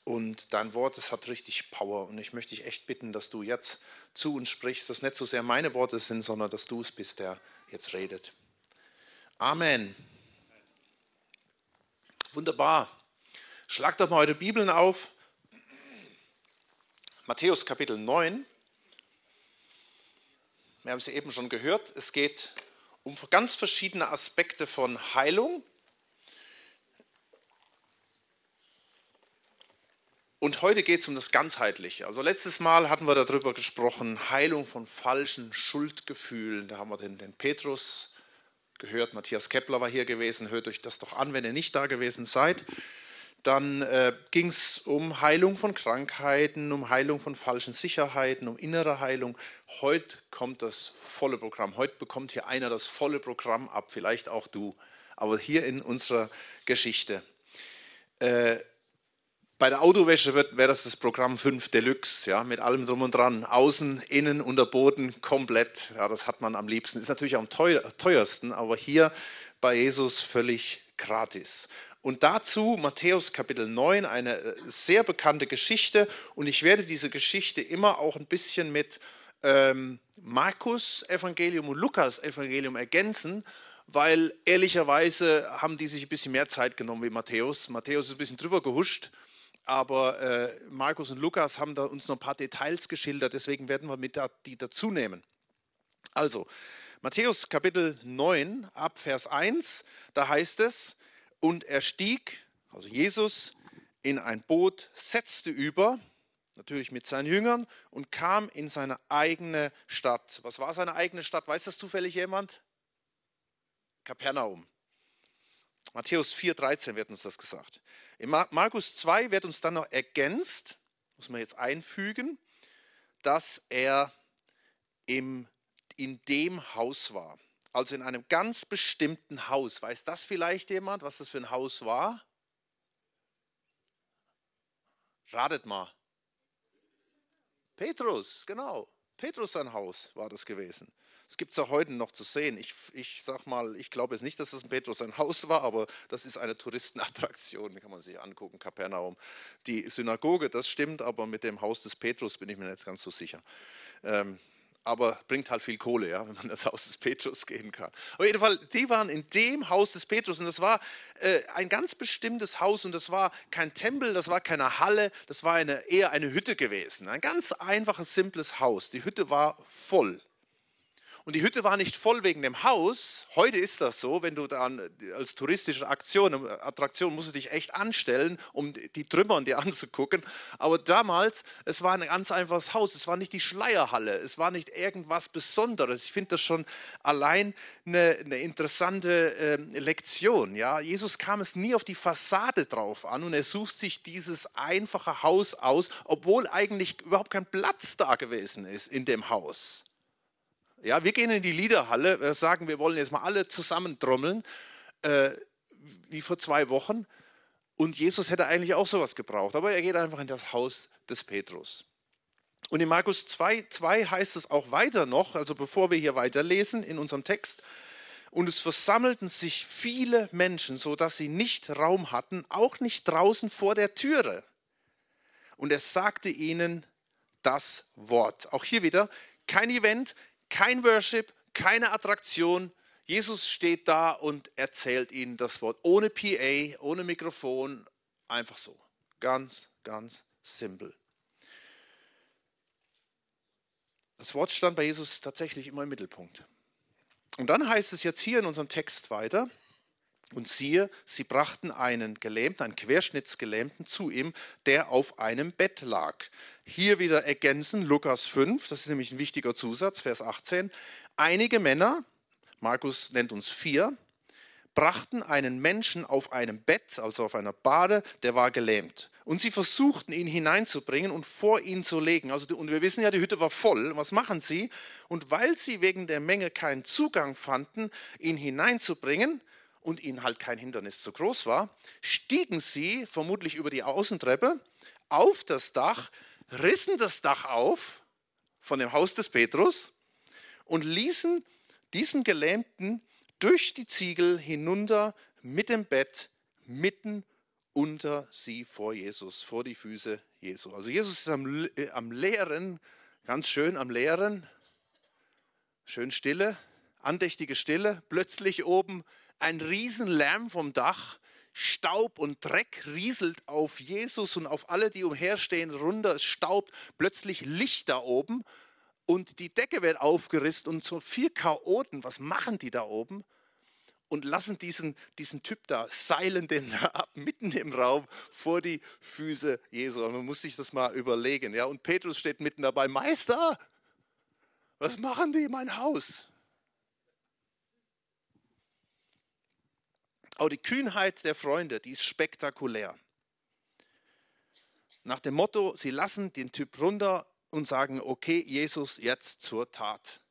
Und dein Wort, es hat richtig Power. Und ich möchte dich echt bitten, dass du jetzt zu uns sprichst, dass nicht so sehr meine Worte sind, sondern dass du es bist, der jetzt redet. Amen. Wunderbar. Schlag doch mal eure Bibeln auf. Matthäus Kapitel 9. Wir haben es eben schon gehört. Es geht um ganz verschiedene Aspekte von Heilung. Und heute geht es um das Ganzheitliche. Also letztes Mal hatten wir darüber gesprochen, Heilung von falschen Schuldgefühlen. Da haben wir den Petrus gehört, Matthias Kepler war hier gewesen. Hört euch das doch an, wenn ihr nicht da gewesen seid. Dann ging es um Heilung von Krankheiten, um Heilung von falschen Sicherheiten, um innere Heilung. Heute kommt das volle Programm. Heute bekommt hier einer das volle Programm ab, vielleicht auch du. Aber hier in unserer Geschichte. Bei der Autowäsche wäre das Programm 5 Deluxe, ja, mit allem drum und dran. Außen, innen, Unterboden, komplett. Ja, das hat man am liebsten. Ist natürlich am teuersten, aber hier bei Jesus völlig gratis. Und dazu Matthäus Kapitel 9, eine sehr bekannte Geschichte. Und ich werde diese Geschichte immer auch ein bisschen mit Markus Evangelium und Lukas Evangelium ergänzen, weil ehrlicherweise haben die sich ein bisschen mehr Zeit genommen wie Matthäus. Matthäus ist ein bisschen drüber gehuscht. Aber Markus und Lukas haben da uns noch ein paar Details geschildert, deswegen werden wir die dazu nehmen. Also, Matthäus Kapitel 9 ab Vers 1, da heißt es, und er stieg, also Jesus, in ein Boot, setzte über, natürlich mit seinen Jüngern, und kam in seine eigene Stadt. Was war seine eigene Stadt? Weiß das zufällig jemand? Kapernaum. Matthäus 4,13 wird uns das gesagt. In Markus 2 wird uns dann noch ergänzt, muss man jetzt einfügen, dass er in dem Haus war. Also in einem ganz bestimmten Haus. Weiß das vielleicht jemand, was das für ein Haus war? Ratet mal. Petrus, genau. Petrus sein Haus war das gewesen. Das gibt es auch heute noch zu sehen. Ich sag mal, ich glaube jetzt nicht, dass das ein Petrus sein Haus war, aber das ist eine Touristenattraktion, die kann man sich angucken, Kapernaum. Die Synagoge, das stimmt, aber mit dem Haus des Petrus bin ich mir nicht ganz so sicher. Aber bringt halt viel Kohle, ja, wenn man in das Haus des Petrus gehen kann. Auf jeden Fall, die waren in dem Haus des Petrus und das war ein ganz bestimmtes Haus und das war kein Tempel, das war keine Halle, das war eher eine Hütte gewesen. Ein ganz einfaches, simples Haus. Die Hütte war voll. Und die Hütte war nicht voll wegen dem Haus. Heute ist das so, wenn du dann als touristische Attraktion musst du dich echt anstellen, um die Trümmer dir anzugucken. Aber damals, es war ein ganz einfaches Haus. Es war nicht die Schleierhalle. Es war nicht irgendwas Besonderes. Ich finde das schon allein eine interessante Lektion. Ja? Jesus kam es nie auf die Fassade drauf an und er sucht sich dieses einfache Haus aus, obwohl eigentlich überhaupt kein Platz da gewesen ist in dem Haus. Ja, wir gehen in die Liederhalle, sagen, wir wollen jetzt mal alle zusammen trommeln, wie vor 2 Wochen. Und Jesus hätte eigentlich auch sowas gebraucht, aber er geht einfach in das Haus des Petrus. Und in Markus 2 heißt es auch weiter noch, also bevor wir hier weiterlesen in unserem Text, und es versammelten sich viele Menschen, sodass sie nicht Raum hatten, auch nicht draußen vor der Türe. Und er sagte ihnen das Wort. Auch hier wieder kein Event, kein Worship, keine Attraktion. Jesus steht da und erzählt ihnen das Wort. Ohne PA, ohne Mikrofon, einfach so. Ganz, ganz simpel. Das Wort stand bei Jesus tatsächlich immer im Mittelpunkt. Und dann heißt es jetzt hier in unserem Text weiter, und siehe, sie brachten einen Gelähmten, einen Querschnittsgelähmten zu ihm, der auf einem Bett lag. Hier wieder ergänzen, Lukas 5, das ist nämlich ein wichtiger Zusatz, Vers 18. Einige Männer, Markus nennt uns 4, brachten einen Menschen auf einem Bett, also auf einer Bade, der war gelähmt. Und sie versuchten, ihn hineinzubringen und vor ihn zu legen. Und wir wissen ja, die Hütte war voll. Was machen sie? Und weil sie wegen der Menge keinen Zugang fanden, ihn hineinzubringen, und ihnen halt kein Hindernis zu groß war, stiegen sie vermutlich über die Außentreppe auf das Dach, rissen das Dach auf von dem Haus des Petrus und ließen diesen Gelähmten durch die Ziegel hinunter mit dem Bett mitten unter sie vor Jesus, vor die Füße Jesu. Also Jesus ist am Lehren, ganz schön am Lehren, schön Stille, andächtige Stille, plötzlich oben ein Riesenlärm vom Dach, Staub und Dreck rieselt auf Jesus und auf alle, die umherstehen, runter, es staubt, plötzlich Licht da oben und die Decke wird aufgerissen und so 4 Chaoten, was machen die da oben? Und lassen diesen Typ da, seilen den da ab, mitten im Raum vor die Füße Jesu. Und man muss sich das mal überlegen. Ja? Und Petrus steht mitten dabei, Meister, was machen die in mein Haus? Auch die Kühnheit der Freunde, die ist spektakulär. Nach dem Motto, sie lassen den Typ runter und sagen, okay, Jesus, jetzt zur Tat.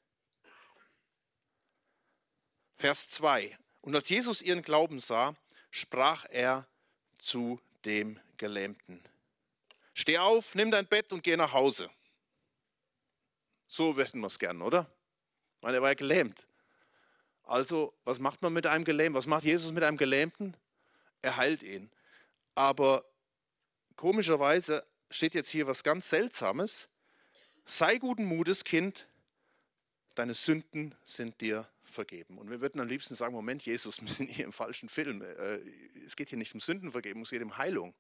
Vers 2. Und als Jesus ihren Glauben sah, sprach er zu dem Gelähmten. Steh auf, nimm dein Bett und geh nach Hause. So hätten wir es gern, oder? Weil er war ja gelähmt. Also, was macht man mit einem Gelähmten? Was macht Jesus mit einem Gelähmten? Er heilt ihn. Aber komischerweise steht jetzt hier was ganz Seltsames. Sei guten Mutes, Kind, deine Sünden sind dir vergeben. Und wir würden am liebsten sagen, Moment, Jesus, wir sind hier im falschen Film. Es geht hier nicht um Sündenvergebung, es geht um Heilung.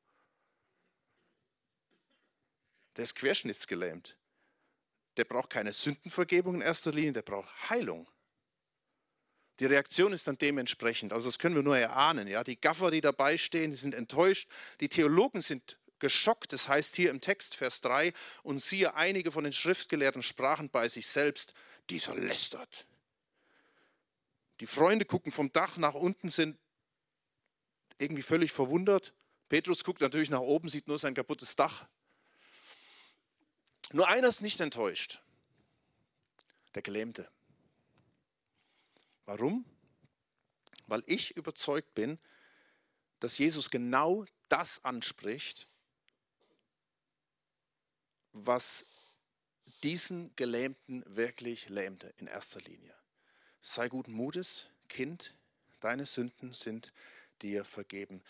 Der ist querschnittsgelähmt. Der braucht keine Sündenvergebung in erster Linie, der braucht Heilung. Die Reaktion ist dann dementsprechend. Also das können wir nur erahnen. Ja? Die Gaffer, die dabei stehen, die sind enttäuscht. Die Theologen sind geschockt. Das heißt hier im Text, Vers 3, und siehe, einige von den Schriftgelehrten sprachen bei sich selbst, dieser lästert. Die Freunde gucken vom Dach nach unten, sind irgendwie völlig verwundert. Petrus guckt natürlich nach oben, sieht nur sein kaputtes Dach. Nur einer ist nicht enttäuscht. Der Gelähmte. Warum? Weil ich überzeugt bin, dass Jesus genau das anspricht, was diesen Gelähmten wirklich lähmte in erster Linie. Sei guten Mutes, Kind, deine Sünden sind dir vergeben.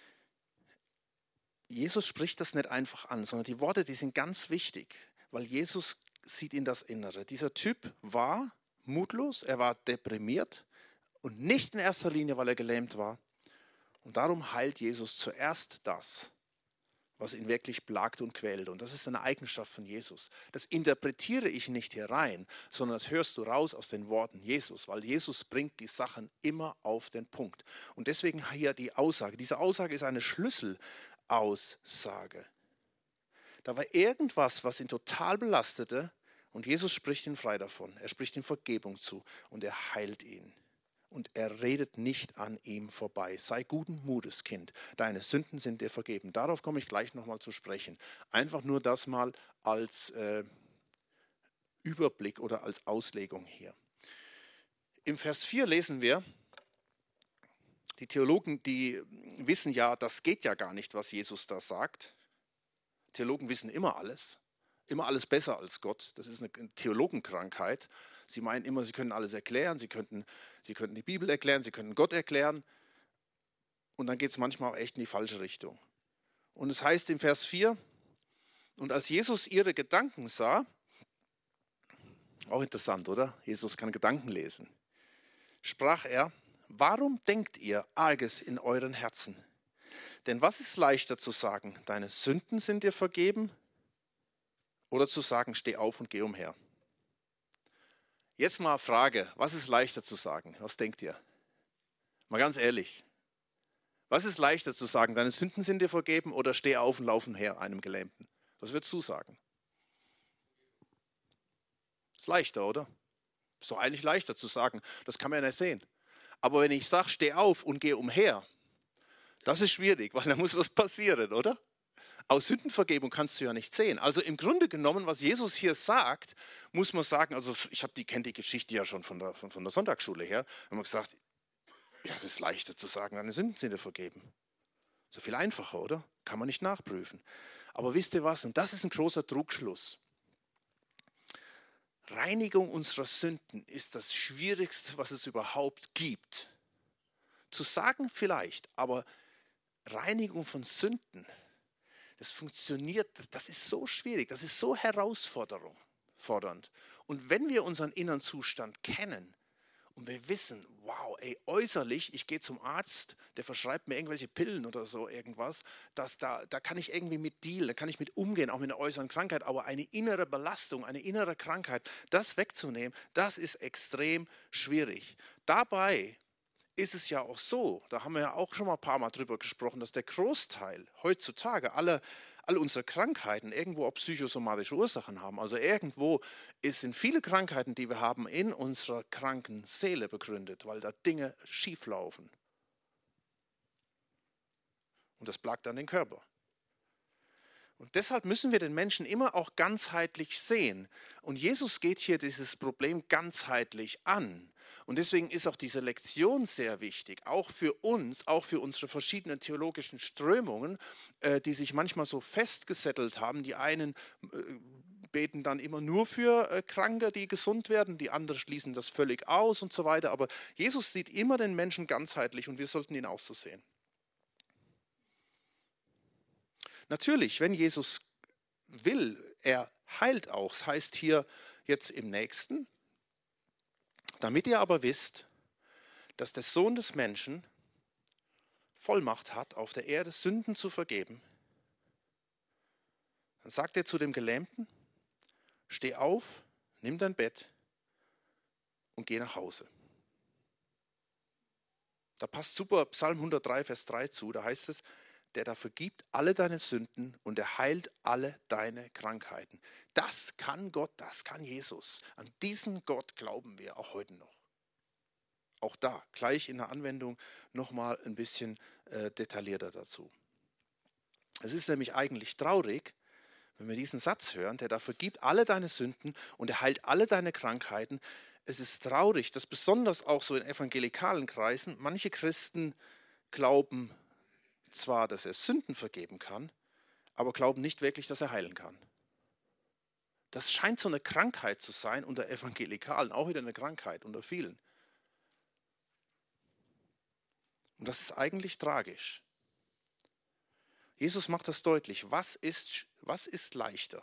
Jesus spricht das nicht einfach an, sondern die Worte, die sind ganz wichtig, weil Jesus sieht in das Innere. Dieser Typ war mutlos, er war deprimiert und nicht in erster Linie, weil er gelähmt war. Und darum heilt Jesus zuerst das, was ihn wirklich plagt und quält. Und das ist eine Eigenschaft von Jesus. Das interpretiere ich nicht hier rein, sondern das hörst du raus aus den Worten Jesus, weil Jesus bringt die Sachen immer auf den Punkt. Und deswegen hier die Aussage. Diese Aussage ist eine Schlüsselaussage. Da war irgendwas, was ihn total belastete und Jesus spricht ihn frei davon. Er spricht ihm Vergebung zu und er heilt ihn. Und er redet nicht an ihm vorbei. Sei guten Mutes, Kind. Deine Sünden sind dir vergeben. Darauf komme ich gleich nochmal zu sprechen. Einfach nur das mal als Überblick oder als Auslegung hier. Im Vers 4 lesen wir, die Theologen, die wissen ja, das geht ja gar nicht, was Jesus da sagt. Theologen wissen immer alles besser als Gott. Das ist eine Theologenkrankheit. Sie meinen immer, sie können alles erklären, sie könnten die Bibel erklären, sie könnten Gott erklären. Und dann geht es manchmal auch echt in die falsche Richtung. Und es heißt im Vers 4, und als Jesus ihre Gedanken sah, auch interessant, oder? Jesus kann Gedanken lesen. Sprach er, warum denkt ihr Arges in euren Herzen? Denn was ist leichter zu sagen, deine Sünden sind dir vergeben? Oder zu sagen, steh auf und geh umher? Jetzt mal Frage, was ist leichter zu sagen? Was denkt ihr? Mal ganz ehrlich. Was ist leichter zu sagen, deine Sünden sind dir vergeben oder steh auf und lauf umher einem Gelähmten? Was würdest du sagen? Ist leichter, oder? Ist doch eigentlich leichter zu sagen, das kann man ja nicht sehen. Aber wenn ich sage, steh auf und geh umher, das ist schwierig, weil da muss was passieren, oder? Aus Sündenvergebung kannst du ja nicht sehen. Also im Grunde genommen, was Jesus hier sagt, muss man sagen, also kenne die Geschichte ja schon von der Sonntagsschule her, haben wir gesagt, ja, es ist leichter zu sagen, deine Sünden sind dir vergeben. So viel einfacher, oder? Kann man nicht nachprüfen. Aber wisst ihr was? Und das ist ein großer Trugschluss. Reinigung unserer Sünden ist das Schwierigste, was es überhaupt gibt. Zu sagen vielleicht, aber Reinigung von Sünden, das funktioniert, das ist so schwierig, das ist so herausfordernd. Und wenn wir unseren inneren Zustand kennen und wir wissen, wow, ey, äußerlich, ich gehe zum Arzt, der verschreibt mir irgendwelche Pillen oder so irgendwas, da kann ich irgendwie mit dealen, da kann ich mit umgehen, auch mit einer äußeren Krankheit, aber eine innere Belastung, eine innere Krankheit, das wegzunehmen, das ist extrem schwierig. Dabei ist es ja auch so, da haben wir ja auch schon mal ein paar Mal drüber gesprochen, dass der Großteil heutzutage alle unsere Krankheiten irgendwo auch psychosomatische Ursachen haben. Also irgendwo sind viele Krankheiten, die wir haben, in unserer kranken Seele begründet, weil da Dinge schieflaufen. Und das plagt dann den Körper. Und deshalb müssen wir den Menschen immer auch ganzheitlich sehen. Und Jesus geht hier dieses Problem ganzheitlich an. Und deswegen ist auch diese Lektion sehr wichtig, auch für uns, auch für unsere verschiedenen theologischen Strömungen, die sich manchmal so festgesettelt haben. Die einen beten dann immer nur für Kranke, die gesund werden, die anderen schließen das völlig aus und so weiter. Aber Jesus sieht immer den Menschen ganzheitlich und wir sollten ihn auch so sehen. Natürlich, wenn Jesus will, er heilt auch. Das heißt hier jetzt im nächsten, damit ihr aber wisst, dass der Sohn des Menschen Vollmacht hat, auf der Erde Sünden zu vergeben. Dann sagt er zu dem Gelähmten, steh auf, nimm dein Bett und geh nach Hause. Da passt super Psalm 103, Vers 3 zu, da heißt es, der da vergibt alle deine Sünden und er heilt alle deine Krankheiten. Das kann Gott, das kann Jesus. An diesen Gott glauben wir auch heute noch. Auch da, gleich in der Anwendung, nochmal ein bisschen detaillierter dazu. Es ist nämlich eigentlich traurig, wenn wir diesen Satz hören, der da vergibt alle deine Sünden und er heilt alle deine Krankheiten. Es ist traurig, dass besonders auch so in evangelikalen Kreisen manche Christen glauben zwar, dass er Sünden vergeben kann, aber glauben nicht wirklich, dass er heilen kann. Das scheint so eine Krankheit zu sein unter Evangelikalen, auch wieder eine Krankheit unter vielen. Und das ist eigentlich tragisch. Jesus macht das deutlich. Was ist leichter?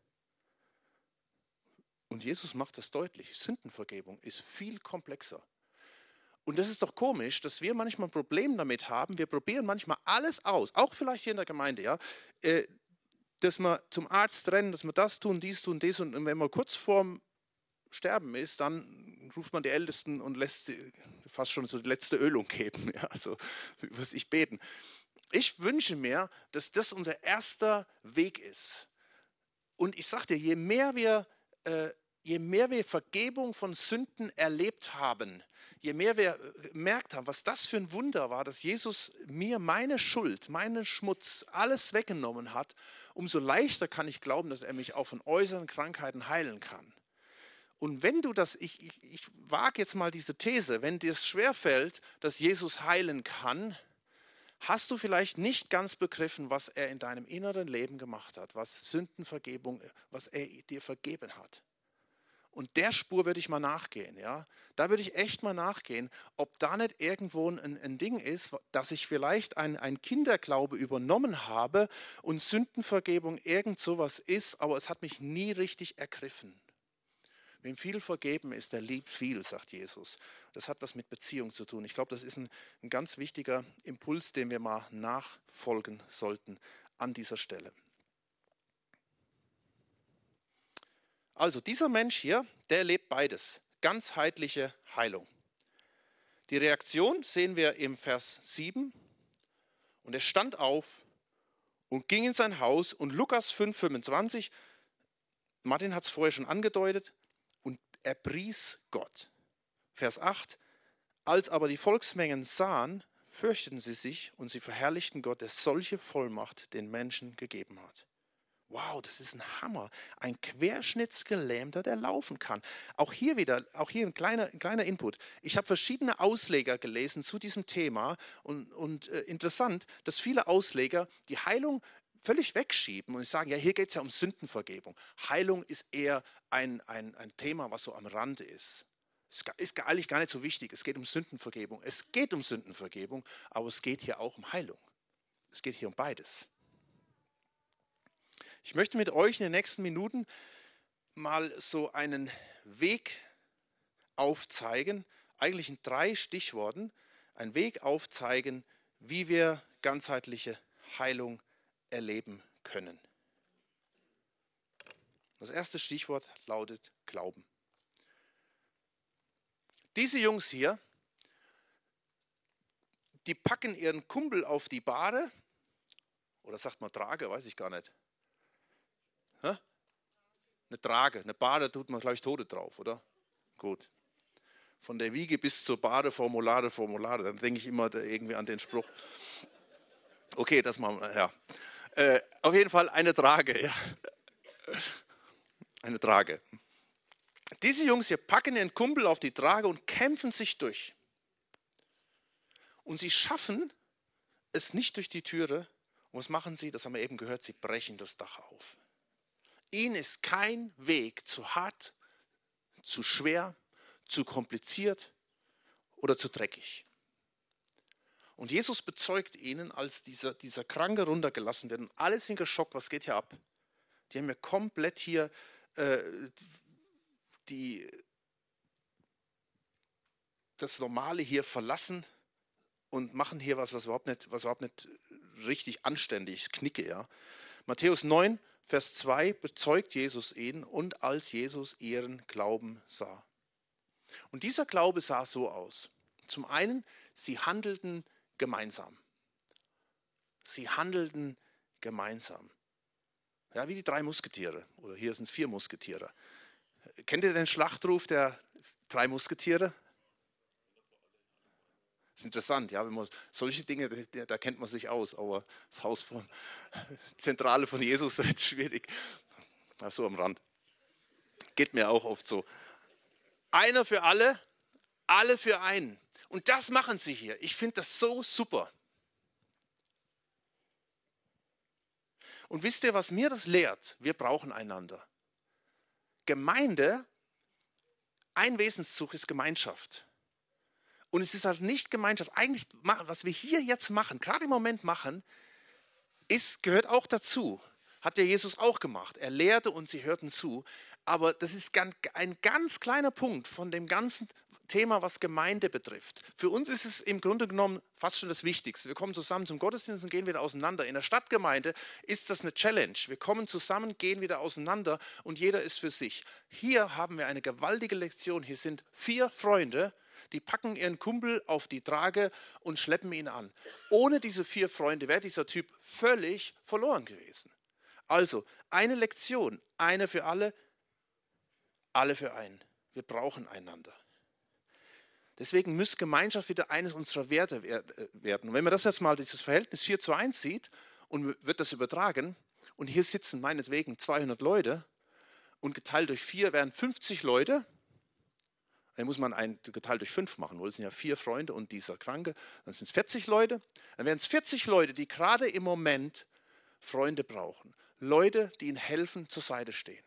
Und Jesus macht das deutlich. Sündenvergebung ist viel komplexer. Und das ist doch komisch, dass wir manchmal ein Problem damit haben. Wir probieren manchmal alles aus, auch vielleicht hier in der Gemeinde, ja, dass wir zum Arzt rennen, dass wir das tun, dies tun, das. Und wenn man kurz vorm Sterben ist, dann ruft man die Ältesten und lässt sie fast schon so die letzte Ölung geben. Ja, also was ich beten. Ich wünsche mir, dass das unser erster Weg ist. Und ich sage dir, je mehr wir Vergebung von Sünden erlebt haben, je mehr wir gemerkt haben, was das für ein Wunder war, dass Jesus mir meine Schuld, meinen Schmutz, alles weggenommen hat, umso leichter kann ich glauben, dass er mich auch von äußeren Krankheiten heilen kann. Und wenn du das, ich wage jetzt mal diese These, wenn dir es schwerfällt, dass Jesus heilen kann, hast du vielleicht nicht ganz begriffen, was er in deinem inneren Leben gemacht hat, was Sündenvergebung, was er dir vergeben hat. Und der Spur würde ich mal nachgehen, ja. Da würde ich echt mal nachgehen, ob da nicht irgendwo ein Ding ist, dass ich vielleicht ein Kinderglaube übernommen habe und Sündenvergebung irgend sowas ist, aber es hat mich nie richtig ergriffen. Wem viel vergeben ist, der liebt viel, sagt Jesus. Das hat was mit Beziehung zu tun. Ich glaube, das ist ein ganz wichtiger Impuls, den wir mal nachfolgen sollten an dieser Stelle. Also dieser Mensch hier, der erlebt beides. Ganzheitliche Heilung. Die Reaktion sehen wir im Vers 7. Und er stand auf und ging in sein Haus. Und Lukas 5,25, Martin hat es vorher schon angedeutet, und er pries Gott. Vers 8, als aber die Volksmengen sahen, fürchteten sie sich und sie verherrlichten Gott, der solche Vollmacht den Menschen gegeben hat. Wow, das ist ein Hammer. Ein Querschnittsgelähmter, der laufen kann. Auch hier ein kleiner Input. Ich habe verschiedene Ausleger gelesen zu diesem Thema und interessant, dass viele Ausleger die Heilung völlig wegschieben und sagen, ja, hier geht es ja um Sündenvergebung. Heilung ist eher ein Thema, was so am Rande ist. Ist eigentlich gar nicht so wichtig. Es geht um Sündenvergebung. Es geht um Sündenvergebung, aber es geht hier auch um Heilung. Es geht hier um beides. Ich möchte mit euch in den nächsten Minuten mal so einen Weg aufzeigen, eigentlich in 3 Stichworten, einen Weg aufzeigen, wie wir ganzheitliche Heilung erleben können. Das erste Stichwort lautet Glauben. Diese Jungs hier, die packen ihren Kumpel auf die Bahre, oder sagt man Trage, weiß ich gar nicht. Hä? Eine Trage, eine Bahre tut man gleich Tote drauf, oder? Gut. Von der Wiege bis zur Bahre, Formulare, dann denke ich immer irgendwie an den Spruch. Okay, das machen wir, ja. Auf jeden Fall eine Trage, ja. Eine Trage. Diese Jungs hier packen ihren Kumpel auf die Trage und kämpfen sich durch. Und sie schaffen es nicht durch die Türe. Und was machen sie? Das haben wir eben gehört, sie brechen das Dach auf. Ihnen ist kein Weg zu hart, zu schwer, zu kompliziert oder zu dreckig. Und Jesus bezeugt ihnen, als dieser Kranke runtergelassen wird, und alle sind geschockt, was geht hier ab? Die haben ja komplett hier das Normale hier verlassen und machen hier was überhaupt nicht richtig anständig ist, Knicke, ja. Matthäus 9, Vers 2 bezeugt Jesus ihnen, und als Jesus ihren Glauben sah. Und dieser Glaube sah so aus. Zum einen, sie handelten gemeinsam. Sie handelten gemeinsam. Ja, wie die 3 Musketiere. Oder hier sind es 4 Musketiere. Kennt ihr den Schlachtruf der 3 Musketiere? Das ist interessant, ja, wenn man solche Dinge, da kennt man sich aus, aber das Haus von Zentrale von Jesus ist schwierig. Ach so am Rand. Geht mir auch oft so. Einer für alle, alle für einen. Und das machen sie hier. Ich finde das so super. Und wisst ihr, was mir das lehrt? Wir brauchen einander. Gemeinde, ein Wesenszug ist Gemeinschaft. Und es ist halt nicht Gemeinschaft. Eigentlich, was wir hier jetzt machen, gerade im Moment machen, gehört auch dazu. Hat ja Jesus auch gemacht. Er lehrte und sie hörten zu. Aber das ist ein ganz kleiner Punkt von dem ganzen Thema, was Gemeinde betrifft. Für uns ist es im Grunde genommen fast schon das Wichtigste. Wir kommen zusammen zum Gottesdienst und gehen wieder auseinander. In der Stadtgemeinde ist das eine Challenge. Wir kommen zusammen, gehen wieder auseinander und jeder ist für sich. Hier haben wir eine gewaltige Lektion. Hier sind 4 Freunde, die packen ihren Kumpel auf die Trage und schleppen ihn an. Ohne diese 4 Freunde wäre dieser Typ völlig verloren gewesen. Also, eine Lektion, eine für alle für einen. Wir brauchen einander. Deswegen muss Gemeinschaft wieder eines unserer Werte werden. Und wenn man das jetzt mal, dieses Verhältnis 4:1 sieht und wird das übertragen, und hier sitzen meinetwegen 200 Leute und geteilt durch 4 wären 50 Leute, dann muss man geteilt durch 5 machen, weil es sind ja 4 Freunde und dieser Kranke, dann sind es 40 Leute. Dann wären es 40 Leute, die gerade im Moment Freunde brauchen. Leute, die ihnen helfen, zur Seite stehen.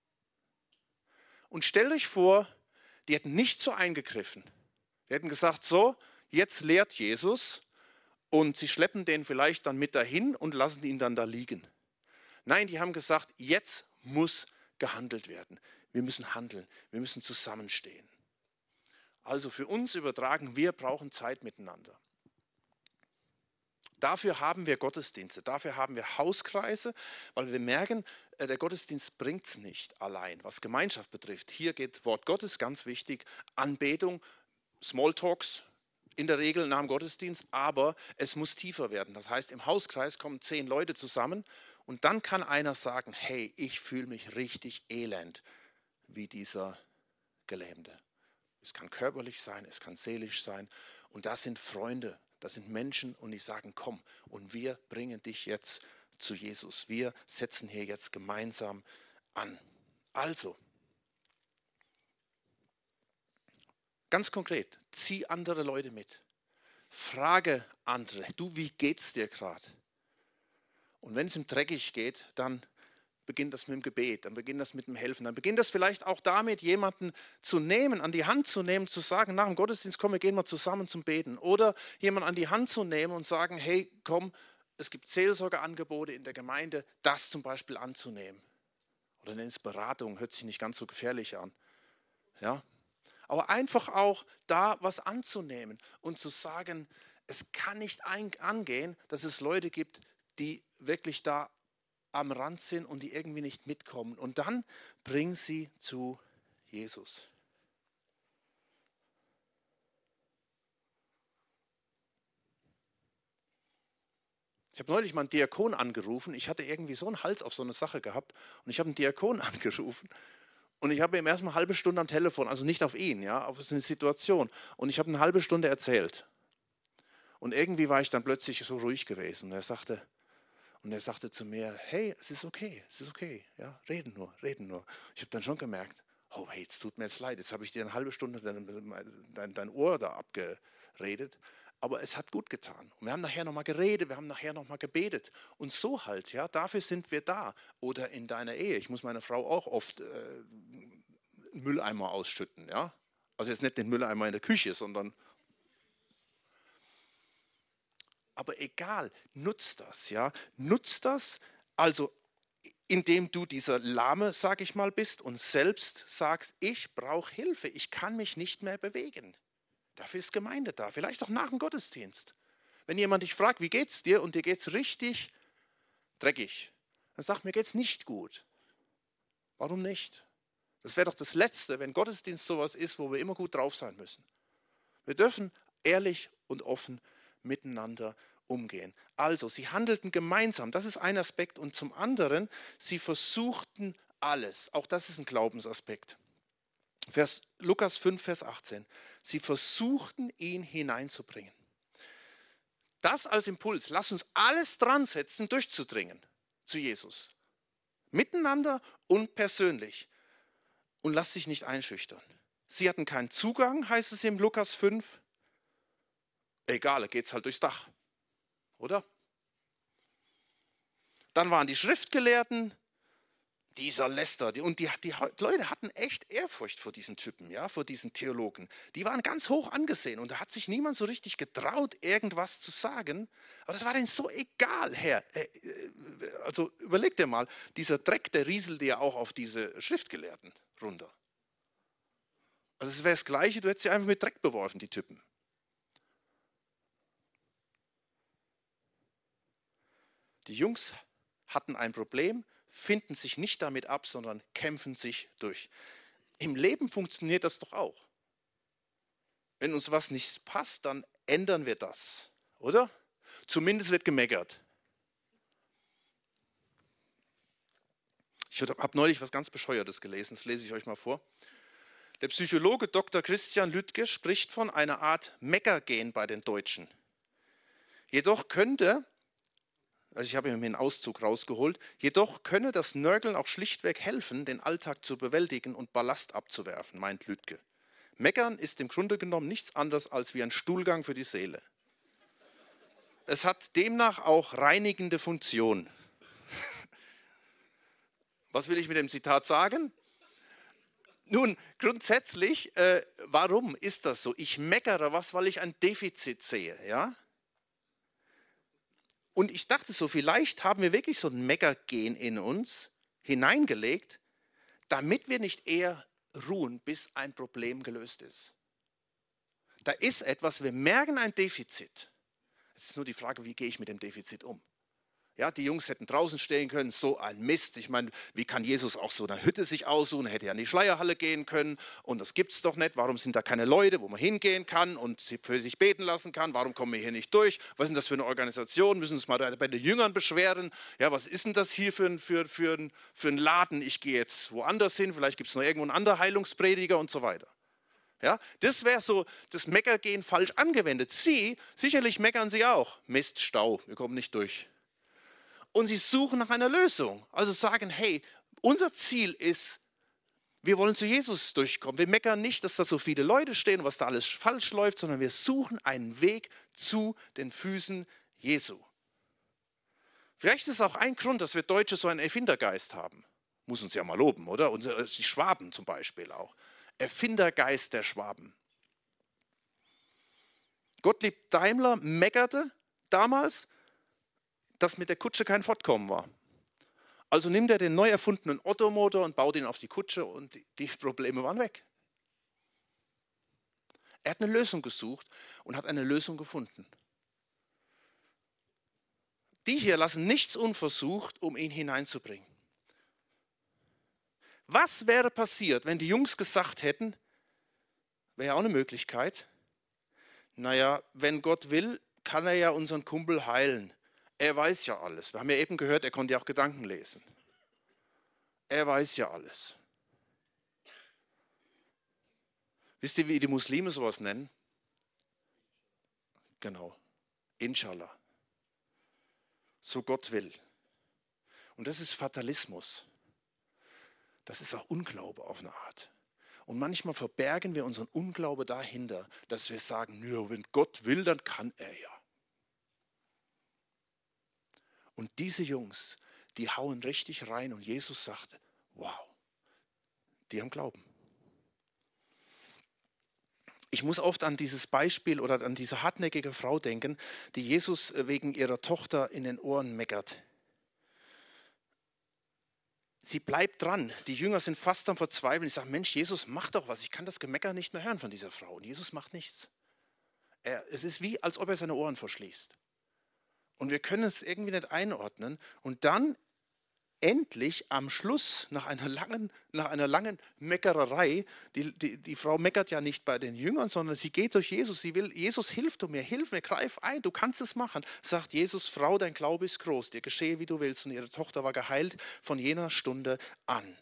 Und stellt euch vor, die hätten nicht so eingegriffen. Die hätten gesagt, so, jetzt lehrt Jesus und sie schleppen den vielleicht dann mit dahin und lassen ihn dann da liegen. Nein, die haben gesagt, jetzt muss gehandelt werden. Wir müssen handeln, wir müssen zusammenstehen. Also für uns übertragen, wir brauchen Zeit miteinander. Dafür haben wir Gottesdienste, dafür haben wir Hauskreise, weil wir merken, der Gottesdienst bringt es nicht allein, was Gemeinschaft betrifft. Hier geht Wort Gottes, ganz wichtig, Anbetung, Smalltalks in der Regel nach dem Gottesdienst, aber es muss tiefer werden. Das heißt, im Hauskreis kommen 10 Leute zusammen und dann kann einer sagen, hey, ich fühle mich richtig elend wie dieser Gelähmte. Es kann körperlich sein, es kann seelisch sein und das sind Freunde. Das sind Menschen und die sagen, komm, und wir bringen dich jetzt zu Jesus. Wir setzen hier jetzt gemeinsam an. Also, ganz konkret, zieh andere Leute mit. Frage andere, du, wie geht's dir gerade? Und wenn es ihm dreckig geht, dann beginnt das mit dem Gebet, dann beginnt das mit dem Helfen, dann beginnt das vielleicht auch damit, jemanden zu nehmen, an die Hand zu nehmen, zu sagen, nach dem Gottesdienst, komm, wir gehen mal zusammen zum Beten. Oder jemanden an die Hand zu nehmen und sagen, hey, komm, es gibt Seelsorgeangebote in der Gemeinde, das zum Beispiel anzunehmen. Oder nenn es Beratung, hört sich nicht ganz so gefährlich an. Ja? Aber einfach auch da was anzunehmen und zu sagen, es kann nicht angehen, dass es Leute gibt, die wirklich da am Rand sind und die irgendwie nicht mitkommen. Und dann bring sie zu Jesus. Ich habe neulich mal einen Diakon angerufen. Ich hatte irgendwie so einen Hals auf so eine Sache gehabt. Und ich habe einen Diakon angerufen. Und ich habe ihm erstmal eine halbe Stunde am Telefon, also nicht auf ihn, ja, auf eine Situation. Und ich habe eine halbe Stunde erzählt. Und irgendwie war ich dann plötzlich so ruhig gewesen. Und er sagte zu mir, hey, es ist okay, ja, reden nur. Ich habe dann schon gemerkt, oh hey, es tut mir jetzt leid, jetzt habe ich dir eine halbe Stunde dein Ohr da abgeredet. Aber es hat gut getan. Und wir haben nachher nochmal geredet, wir haben nachher nochmal gebetet. Und so halt, ja, dafür sind wir da. Oder in deiner Ehe. Ich muss meine Frau auch oft Mülleimer ausschütten, ja. Also jetzt nicht den Mülleimer in der Küche, sondern. Aber egal, nutzt das, ja. Nutzt das, also indem du dieser Lahme, sag ich mal, bist und selbst sagst, ich brauche Hilfe, ich kann mich nicht mehr bewegen. Dafür ist Gemeinde da, vielleicht auch nach dem Gottesdienst. Wenn jemand dich fragt, wie geht's dir und dir geht's richtig dreckig, dann sag, mir geht's nicht gut. Warum nicht? Das wäre doch das Letzte, wenn Gottesdienst sowas ist, wo wir immer gut drauf sein müssen. Wir dürfen ehrlich und offen miteinander umgehen. Also, sie handelten gemeinsam, das ist ein Aspekt. Und zum anderen, sie versuchten alles. Auch das ist ein Glaubensaspekt. Lukas 5, Vers 18. Sie versuchten, ihn hineinzubringen. Das als Impuls. Lass uns alles dran setzen, durchzudringen zu Jesus. Miteinander und persönlich. Und lass dich nicht einschüchtern. Sie hatten keinen Zugang, heißt es im Lukas 5. Egal, da geht es halt durchs Dach. Oder? Dann waren die Schriftgelehrten, dieser Lester, und die Leute hatten echt Ehrfurcht vor diesen Typen, ja, vor diesen Theologen. Die waren ganz hoch angesehen und da hat sich niemand so richtig getraut, irgendwas zu sagen. Aber das war denen so egal, Herr. Also überleg dir mal, dieser Dreck, der rieselte ja auch auf diese Schriftgelehrten runter. Also es wäre das Gleiche, du hättest sie einfach mit Dreck beworfen, die Typen. Die Jungs hatten ein Problem, finden sich nicht damit ab, sondern kämpfen sich durch. Im Leben funktioniert das doch auch. Wenn uns was nicht passt, dann ändern wir das, oder? Zumindest wird gemeckert. Ich habe neulich was ganz Bescheuertes gelesen, das lese ich euch mal vor. Der Psychologe Dr. Christian Lüdtke spricht von einer Art Meckergen bei den Deutschen. Jedoch könnte, also ich habe mir einen Auszug rausgeholt, jedoch könne das Nörgeln auch schlichtweg helfen, den Alltag zu bewältigen und Ballast abzuwerfen, meint Lüdtke. Meckern ist im Grunde genommen nichts anderes als wie ein Stuhlgang für die Seele. Es hat demnach auch reinigende Funktion. Was will ich mit dem Zitat sagen? Nun, grundsätzlich, warum ist das so? Ich meckere was, weil ich ein Defizit sehe, ja? Und ich dachte so, vielleicht haben wir wirklich so ein Meckergen in uns hineingelegt, damit wir nicht eher ruhen, bis ein Problem gelöst ist. Da ist etwas, wir merken ein Defizit. Es ist nur die Frage, wie gehe ich mit dem Defizit um? Ja, die Jungs hätten draußen stehen können, so ein Mist. Ich meine, wie kann Jesus auch so eine Hütte sich aussuchen? Er hätte ja in die Schleierhalle gehen können und das gibt es doch nicht. Warum sind da keine Leute, wo man hingehen kann und für sich beten lassen kann? Warum kommen wir hier nicht durch? Was ist denn das für eine Organisation? Müssen wir uns mal bei den Jüngern beschweren? Ja, was ist denn das hier für ein Laden? Ich gehe jetzt woanders hin, vielleicht gibt es noch irgendwo einen anderen Heilungsprediger und so weiter. Ja, das wäre so das Meckergehen falsch angewendet. Sicherlich meckern sie auch. Mist, Stau, wir kommen nicht durch. Und sie suchen nach einer Lösung. Also sagen, hey, unser Ziel ist, wir wollen zu Jesus durchkommen. Wir meckern nicht, dass da so viele Leute stehen und was da alles falsch läuft, sondern wir suchen einen Weg zu den Füßen Jesu. Vielleicht ist es auch ein Grund, dass wir Deutsche so einen Erfindergeist haben. Muss uns ja mal loben, oder? Und die Schwaben zum Beispiel auch. Erfindergeist der Schwaben. Gottlieb Daimler meckerte damals, dass mit der Kutsche kein Fortkommen war. Also nimmt er den neu erfundenen Ottomotor und baut ihn auf die Kutsche und die Probleme waren weg. Er hat eine Lösung gesucht und hat eine Lösung gefunden. Die hier lassen nichts unversucht, um ihn hineinzubringen. Was wäre passiert, wenn die Jungs gesagt hätten, wäre ja auch eine Möglichkeit, naja, wenn Gott will, kann er ja unseren Kumpel heilen. Er weiß ja alles. Wir haben ja eben gehört, er konnte ja auch Gedanken lesen. Er weiß ja alles. Wisst ihr, wie die Muslime sowas nennen? Genau. Inshallah. So Gott will. Und das ist Fatalismus. Das ist auch Unglaube auf eine Art. Und manchmal verbergen wir unseren Unglaube dahinter, dass wir sagen, ja, wenn Gott will, dann kann er ja. Und diese Jungs, die hauen richtig rein und Jesus sagte, wow, die haben Glauben. Ich muss oft an dieses Beispiel oder an diese hartnäckige Frau denken, die Jesus wegen ihrer Tochter in den Ohren meckert. Sie bleibt dran. Die Jünger sind fast am Verzweifeln. Ich sage, Mensch, Jesus, mach doch was. Ich kann das Gemecker nicht mehr hören von dieser Frau. Und Jesus macht nichts. Es ist wie, als ob er seine Ohren verschließt. Und wir können es irgendwie nicht einordnen. Und dann endlich am Schluss, nach einer langen Meckererei, die Frau meckert ja nicht bei den Jüngern, sondern sie geht durch Jesus. Sie will, Jesus, hilf mir, greif ein, du kannst es machen. Sagt Jesus, Frau, dein Glaube ist groß, dir geschehe, wie du willst. Und ihre Tochter war geheilt von jener Stunde an.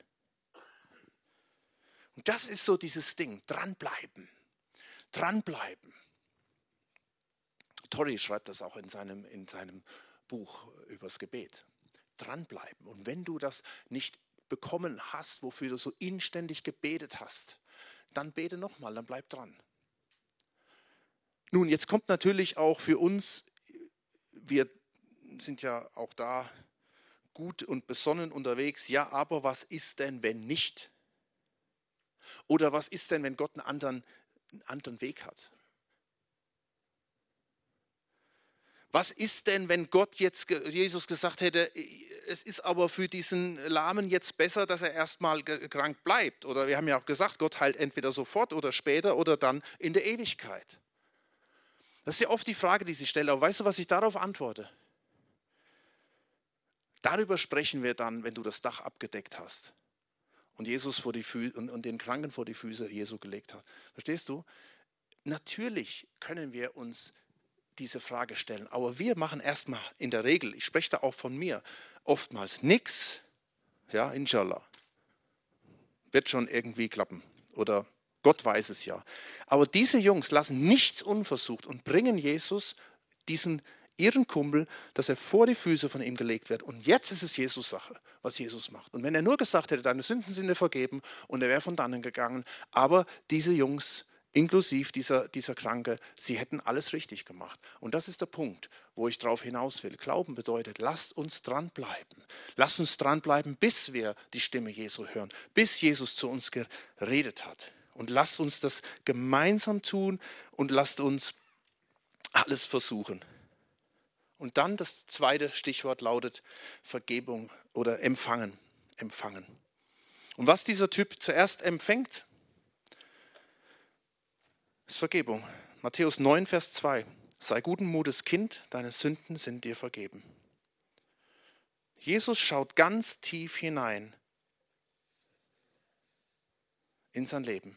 Und das ist so dieses Ding, dranbleiben. Dranbleiben. Torrey schreibt das auch in seinem Buch übers Gebet. Dranbleiben. Und wenn du das nicht bekommen hast, wofür du so inständig gebetet hast, dann bete nochmal, dann bleib dran. Nun, jetzt kommt natürlich auch für uns, wir sind ja auch da gut und besonnen unterwegs, ja, aber was ist denn, wenn nicht? Oder was ist denn, wenn Gott einen anderen Weg hat? Was ist denn, wenn Gott jetzt, Jesus gesagt hätte, es ist aber für diesen Lahmen jetzt besser, dass er erstmal krank bleibt? Oder wir haben ja auch gesagt, Gott heilt entweder sofort oder später oder dann in der Ewigkeit. Das ist ja oft die Frage, die sich stellt. Aber weißt du, was ich darauf antworte? Darüber sprechen wir dann, wenn du das Dach abgedeckt hast und Jesus vor die Füße und den Kranken vor die Füße Jesu gelegt hat. Verstehst du? Natürlich können wir uns diese Frage stellen. Aber wir machen erstmal in der Regel, ich spreche da auch von mir, oftmals nichts. Ja, inshallah. Wird schon irgendwie klappen. Oder Gott weiß es ja. Aber diese Jungs lassen nichts unversucht und bringen Jesus ihren Kumpel, dass er vor die Füße von ihm gelegt wird. Und jetzt ist es Jesus Sache, was Jesus macht. Und wenn er nur gesagt hätte, deine Sünden sind dir vergeben und er wäre von dannen gegangen, aber diese Jungs, inklusive dieser Kranke, sie hätten alles richtig gemacht. Und das ist der Punkt, wo ich darauf hinaus will. Glauben bedeutet, lasst uns dranbleiben. Lasst uns dranbleiben, bis wir die Stimme Jesu hören, bis Jesus zu uns geredet hat. Und lasst uns das gemeinsam tun und lasst uns alles versuchen. Und dann das zweite Stichwort lautet Vergebung oder empfangen. Empfangen. Und was dieser Typ zuerst empfängt, ist Vergebung. Matthäus 9, Vers 2. Sei guten Mutes, Kind, deine Sünden sind dir vergeben. Jesus schaut ganz tief hinein in sein Leben.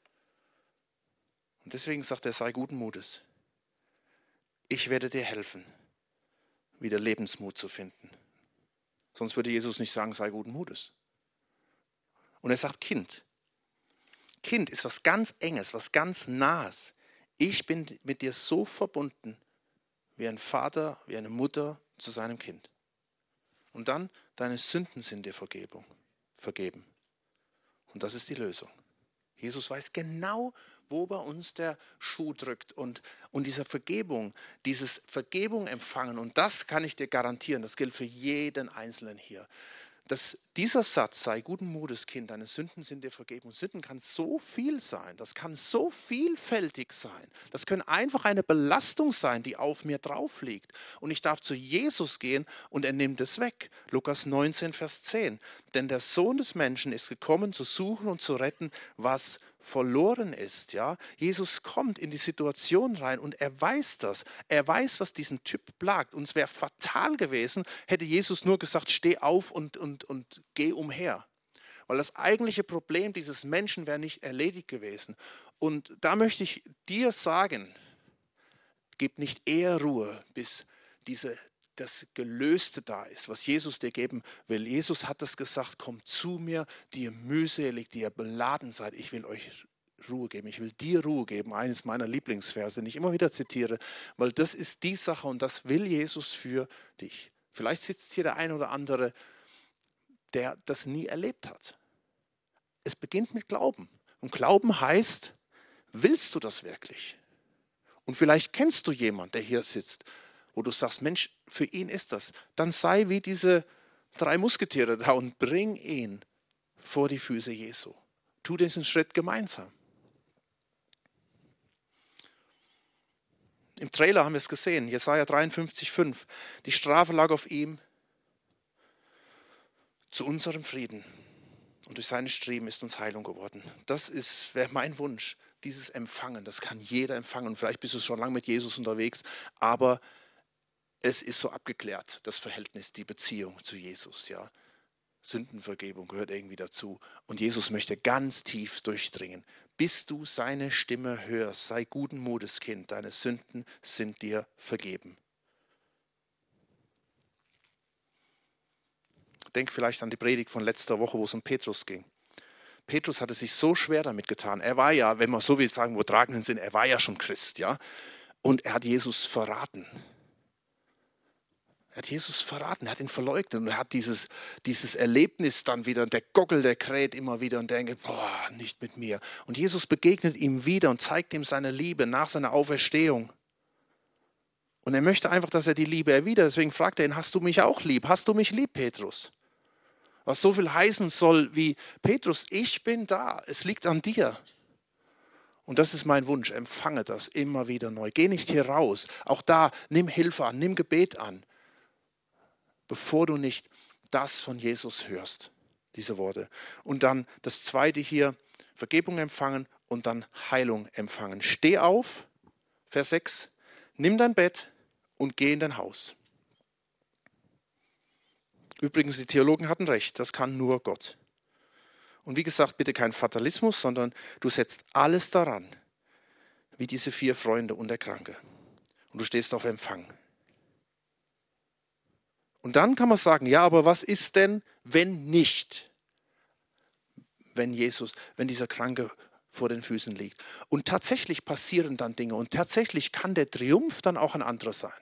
Und deswegen sagt er, sei guten Mutes. Ich werde dir helfen, wieder Lebensmut zu finden. Sonst würde Jesus nicht sagen, sei guten Mutes. Und er sagt Kind. Kind ist was ganz Enges, was ganz Nahes. Ich bin mit dir so verbunden, wie ein Vater, wie eine Mutter zu seinem Kind. Und dann, deine Sünden sind dir vergeben. Und das ist die Lösung. Jesus weiß genau, wo bei uns der Schuh drückt. Und diese Vergebung, dieses Vergebung empfangen, und das kann ich dir garantieren, das gilt für jeden Einzelnen hier. dieser Satz, sei guten Mutes, Kind, deine Sünden sind dir vergeben. Und Sünden kann so viel sein, das kann so vielfältig sein. Das können einfach eine Belastung sein, die auf mir drauf liegt. Und ich darf zu Jesus gehen und er nimmt es weg. Lukas 19, Vers 10. Denn der Sohn des Menschen ist gekommen, zu suchen und zu retten, was verloren ist. Ja? Jesus kommt in die Situation rein und er weiß das. Er weiß, was diesen Typ plagt. Und es wäre fatal gewesen, hätte Jesus nur gesagt, steh auf und geh umher. Weil das eigentliche Problem dieses Menschen wäre nicht erledigt gewesen. Und da möchte ich dir sagen, gib nicht eher Ruhe, bis das Gelöste da ist, was Jesus dir geben will. Jesus hat das gesagt, kommt zu mir, die ihr mühselig, die ihr beladen seid. Ich will euch Ruhe geben. Ich will dir Ruhe geben. Eines meiner Lieblingsverse, den ich immer wieder zitiere, weil das ist die Sache und das will Jesus für dich. Vielleicht sitzt hier der ein oder andere, der das nie erlebt hat. Es beginnt mit Glauben. Und Glauben heißt, willst du das wirklich? Und vielleicht kennst du jemanden, der hier sitzt, wo du sagst, Mensch, für ihn ist das. Dann sei wie diese 3 Musketiere da und bring ihn vor die Füße Jesu. Tu diesen Schritt gemeinsam. Im Trailer haben wir es gesehen, Jesaja 53,5. Die Strafe lag auf ihm zu unserem Frieden. Und durch seine Striemen ist uns Heilung geworden. Das wäre mein Wunsch, dieses Empfangen. Das kann jeder empfangen. Und vielleicht bist du schon lange mit Jesus unterwegs, aber es ist so abgeklärt, das Verhältnis, die Beziehung zu Jesus. Ja. Sündenvergebung gehört irgendwie dazu. Und Jesus möchte ganz tief durchdringen. Bis du seine Stimme hörst, sei guten Mutes, Kind, deine Sünden sind dir vergeben. Denk vielleicht an die Predigt von letzter Woche, wo es um Petrus ging. Petrus hatte sich so schwer damit getan. Er war ja, wenn man so will sagen, wo tragenden Sinn, er war ja schon Christ, ja. Und er hat Jesus verraten. Er hat Jesus verraten, er hat ihn verleugnet und er hat dieses Erlebnis dann wieder, der Gockel, der kräht immer wieder und denkt, boah, nicht mit mir. Und Jesus begegnet ihm wieder und zeigt ihm seine Liebe nach seiner Auferstehung. Und er möchte einfach, dass er die Liebe erwidert. Deswegen fragt er ihn, hast du mich auch lieb? Hast du mich lieb, Petrus? Was so viel heißen soll wie, Petrus, ich bin da, es liegt an dir. Und das ist mein Wunsch, empfange das immer wieder neu. Geh nicht hier raus. Auch da, nimm Hilfe an, nimm Gebet an, bevor du nicht das von Jesus hörst, diese Worte. Und dann das zweite hier, Vergebung empfangen und dann Heilung empfangen. Steh auf, Vers 6, nimm dein Bett und geh in dein Haus. Übrigens, die Theologen hatten recht, das kann nur Gott. Und wie gesagt, bitte kein Fatalismus, sondern du setzt alles daran, wie diese 4 Freunde und der Kranke. Und du stehst auf Empfang. Und dann kann man sagen, ja, aber was ist denn, wenn nicht? Wenn dieser Kranke vor den Füßen liegt. Und tatsächlich passieren dann Dinge und tatsächlich kann der Triumph dann auch ein anderer sein.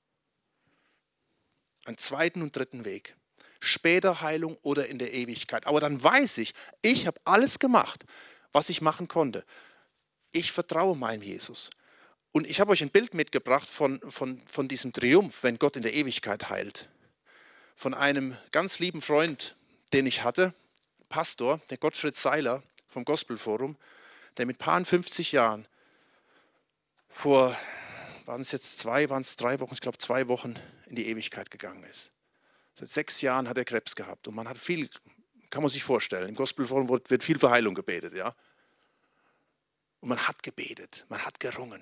Einen zweiten und dritten Weg. Später Heilung oder in der Ewigkeit. Aber dann weiß ich habe alles gemacht, was ich machen konnte. Ich vertraue meinem Jesus. Und ich habe euch ein Bild mitgebracht von diesem Triumph, wenn Gott in der Ewigkeit heilt. Von einem ganz lieben Freund, den ich hatte, Pastor, der Gottfried Seiler vom Gospelforum, der mit paar 50 Jahren waren es 3 Wochen, ich glaube 2 Wochen in die Ewigkeit gegangen ist. Seit 6 Jahren hat er Krebs gehabt und man hat viel, kann man sich vorstellen, im Gospelforum wird viel für Heilung gebetet, ja. Und man hat gebetet, man hat gerungen.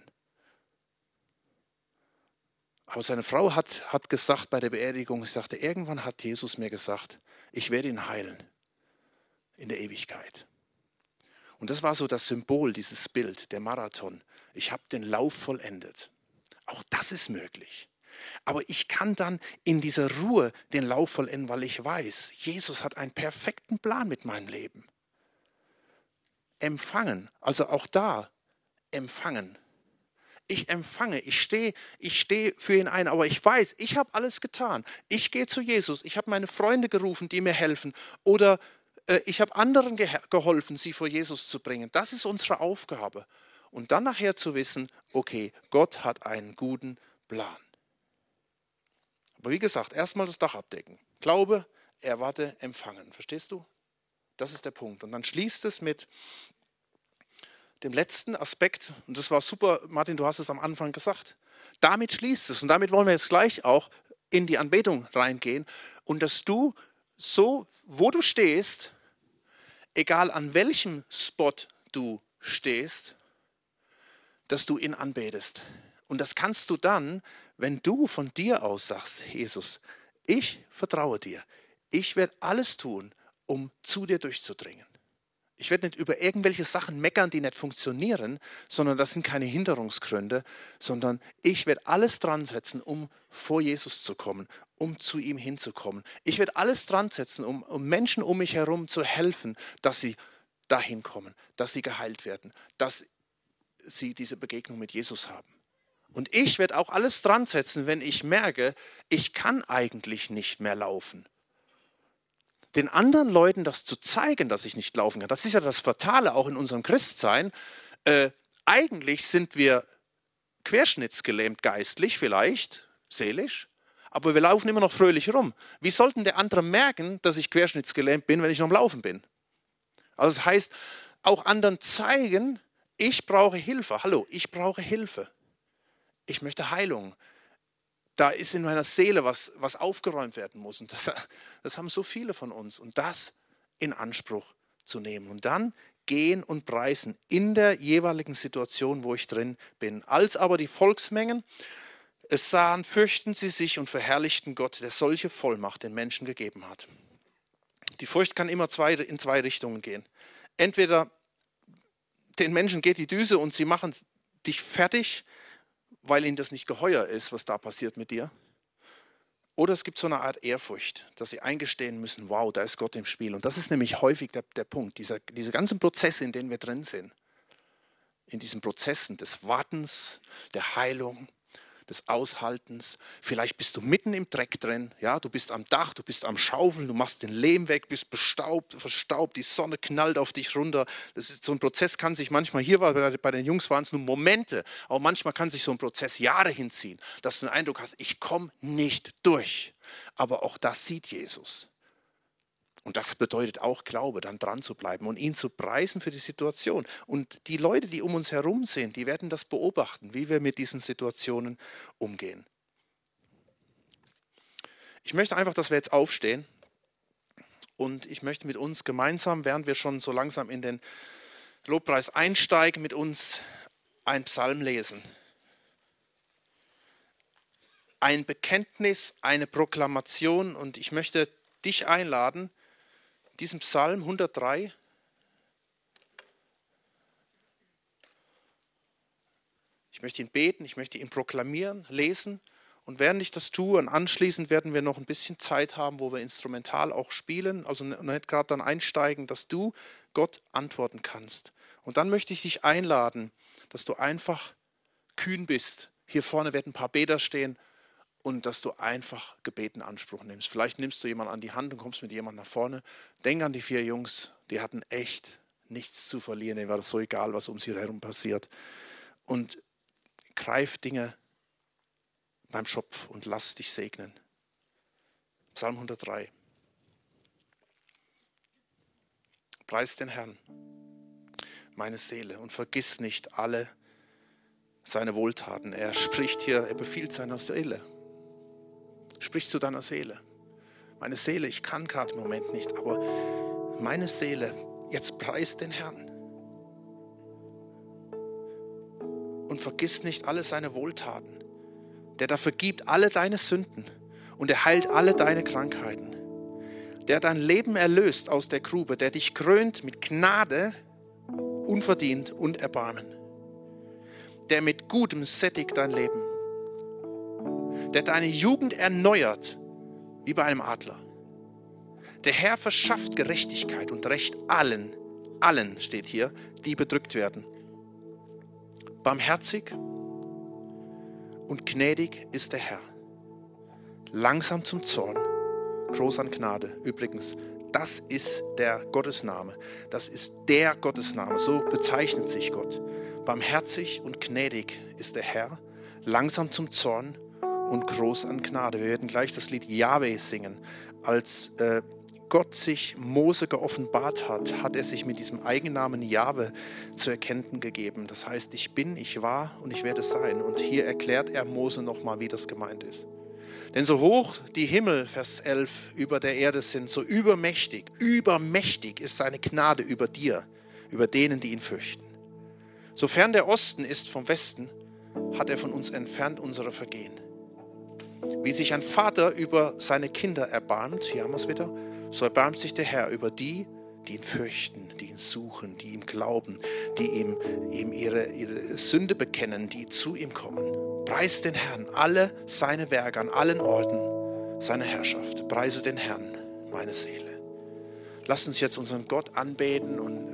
Aber seine Frau hat gesagt bei der Beerdigung, sie sagte, irgendwann hat Jesus mir gesagt, ich werde ihn heilen in der Ewigkeit. Und das war so das Symbol, dieses Bild, der Marathon. Ich habe den Lauf vollendet. Auch das ist möglich. Aber ich kann dann in dieser Ruhe den Lauf vollenden, weil ich weiß, Jesus hat einen perfekten Plan mit meinem Leben. Empfangen, also auch da empfangen. Ich empfange, ich stehe für ihn ein, aber ich weiß, ich habe alles getan. Ich gehe zu Jesus, ich habe meine Freunde gerufen, die mir helfen oder ich habe anderen geholfen, sie vor Jesus zu bringen. Das ist unsere Aufgabe. Und dann nachher zu wissen, okay, Gott hat einen guten Plan. Aber wie gesagt, erstmal das Dach abdecken. Glaube, erwarte empfangen. Verstehst du? Das ist der Punkt. Und dann schließt es mit dem letzten Aspekt, und das war super, Martin, du hast es am Anfang gesagt. Damit schließt es, und damit wollen wir jetzt gleich auch in die Anbetung reingehen, und dass du so, wo du stehst, egal an welchem Spot du stehst, dass du ihn anbetest. Und das kannst du dann, wenn du von dir aus sagst, Jesus, ich vertraue dir. Ich werde alles tun, um zu dir durchzudringen. Ich werde nicht über irgendwelche Sachen meckern, die nicht funktionieren, sondern das sind keine Hinderungsgründe, sondern ich werde alles dran setzen, um vor Jesus zu kommen, um zu ihm hinzukommen. Ich werde alles dran setzen, um Menschen um mich herum zu helfen, dass sie dahin kommen, dass sie geheilt werden, dass sie diese Begegnung mit Jesus haben. Und ich werde auch alles dran setzen, wenn ich merke, ich kann eigentlich nicht mehr laufen. Den anderen Leuten das zu zeigen, dass ich nicht laufen kann. Das ist ja das Fatale auch in unserem Christsein. Eigentlich sind wir querschnittsgelähmt geistlich, vielleicht seelisch, aber wir laufen immer noch fröhlich rum. Wie sollten der andere merken, dass ich querschnittsgelähmt bin, wenn ich noch am Laufen bin? Also das heißt, auch anderen zeigen, ich brauche Hilfe. Hallo, ich brauche Hilfe. Ich möchte Heilung. Da ist in meiner Seele was aufgeräumt werden muss. Und das haben so viele von uns. Und das in Anspruch zu nehmen. Und dann gehen und preisen in der jeweiligen Situation, wo ich drin bin. Als aber die Volksmengen es sahen, fürchten sie sich und verherrlichten Gott, der solche Vollmacht den Menschen gegeben hat. Die Furcht kann immer in zwei Richtungen gehen. Entweder den Menschen geht die Düse und sie machen dich fertig, weil ihnen das nicht geheuer ist, was da passiert mit dir. Oder es gibt so eine Art Ehrfurcht, dass sie eingestehen müssen, wow, da ist Gott im Spiel. Und das ist nämlich häufig der Punkt, diese ganzen Prozesse, in denen wir drin sind. In diesen Prozessen des Wartens, der Heilung, des Aushaltens. Vielleicht bist du mitten im Dreck drin, ja, du bist am Dach, du bist am Schaufeln, du machst den Lehm weg, bist verstaubt, die Sonne knallt auf dich runter. Das ist, so ein Prozess kann sich manchmal, hier bei den Jungs waren es nur Momente, aber manchmal kann sich so ein Prozess Jahre hinziehen, dass du den Eindruck hast, ich komme nicht durch. Aber auch das sieht Jesus. Und das bedeutet auch Glaube, dann dran zu bleiben und ihn zu preisen für die Situation. Und die Leute, die um uns herum sind, die werden das beobachten, wie wir mit diesen Situationen umgehen. Ich möchte einfach, dass wir jetzt aufstehen und ich möchte mit uns gemeinsam, während wir schon so langsam in den Lobpreis einsteigen, mit uns einen Psalm lesen. Ein Bekenntnis, eine Proklamation, und ich möchte dich einladen, diesen Psalm 103, ich möchte ihn beten, ich möchte ihn proklamieren, lesen, und während ich das tue und anschließend werden wir noch ein bisschen Zeit haben, wo wir instrumental auch spielen, also nicht gerade dann einsteigen, dass du Gott antworten kannst. Und dann möchte ich dich einladen, dass du einfach kühn bist. Hier vorne werden ein paar Beter stehen. Und dass du einfach Gebet in Anspruch nimmst. Vielleicht nimmst du jemanden an die Hand und kommst mit jemandem nach vorne. Denk an die 4 Jungs, die hatten echt nichts zu verlieren. Denen war das so egal, was um sie herum passiert. Und greif Dinge beim Schopf und lass dich segnen. Psalm 103. Preis den Herrn, meine Seele, und vergiss nicht alle seine Wohltaten. Er spricht hier, er befiehlt seiner Seele. Sprich zu deiner Seele. Meine Seele, ich kann gerade im Moment nicht, aber meine Seele, jetzt preist den Herrn. Und vergiss nicht alle seine Wohltaten. Der da vergibt alle deine Sünden und er heilt alle deine Krankheiten. Der dein Leben erlöst aus der Grube, der dich krönt mit Gnade, unverdient und Erbarmen. Der mit Gutem sättigt dein Leben. Der deine Jugend erneuert, wie bei einem Adler. Der Herr verschafft Gerechtigkeit und Recht allen steht hier, die bedrückt werden. Barmherzig und gnädig ist der Herr. Langsam zum Zorn, groß an Gnade. Übrigens, das ist der Gottesname. Das ist der Gottesname, so bezeichnet sich Gott. Barmherzig und gnädig ist der Herr, langsam zum Zorn und groß an Gnade. Wir werden gleich das Lied Jahwe singen, als Gott sich Mose geoffenbart hat, hat er sich mit diesem Eigennamen Jahwe zu erkennen gegeben. Das heißt, ich bin, ich war und ich werde sein. Und hier erklärt er Mose nochmal, wie das gemeint ist. Denn so hoch die Himmel, Vers 11, über der Erde sind, so übermächtig ist seine Gnade über dir, über denen, die ihn fürchten. Sofern der Osten ist vom Westen, hat er von uns entfernt unsere Vergehen. Wie sich ein Vater über seine Kinder erbarmt, hier haben wir es wieder, so erbarmt sich der Herr über die, die ihn fürchten, die ihn suchen, die ihm glauben, die ihm ihre Sünde bekennen, die zu ihm kommen. Preist den Herrn, alle seine Werke an allen Orten, seine Herrschaft. Preise den Herrn, meine Seele. Lass uns jetzt unseren Gott anbeten und